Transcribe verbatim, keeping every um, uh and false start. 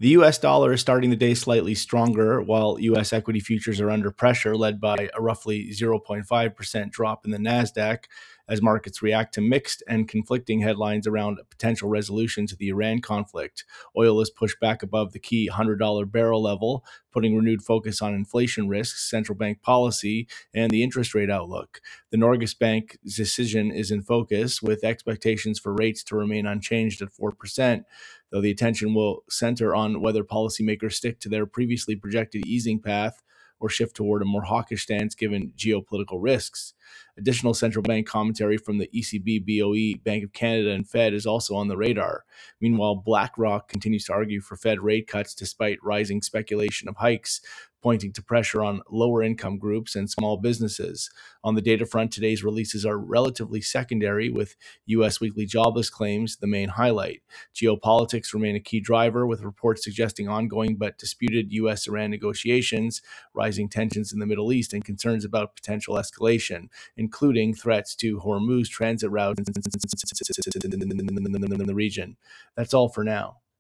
The U S dollar is starting the day slightly stronger, while U S equity futures are under pressure, led by a roughly zero point five percent drop in the NASDAQ as markets react to mixed and conflicting headlines around a potential resolution to the Iran conflict. Oil is pushed back above the key one hundred dollars barrel level, putting renewed focus on inflation risks, central bank policy, and the interest rate outlook. The Norges Bank's decision is in focus, with expectations for rates to remain unchanged at four percent, though the attention will center on whether policymakers stick to their previously projected easing path or shift toward a more hawkish stance given geopolitical risks. Additional central bank commentary from the E C B, B O E, Bank of Canada, and Fed is also on the radar. Meanwhile, BlackRock continues to argue for Fed rate cuts despite rising speculation of hikes, pointing to pressure on lower income groups and small businesses. On the data front, today's releases are relatively secondary, with U S weekly jobless claims the main highlight. Geopolitics remain a key driver, with reports suggesting ongoing but disputed U S-Iran negotiations, rising tensions in the Middle East, and concerns about potential escalation, including threats to Hormuz transit routes in the region. That's all for now.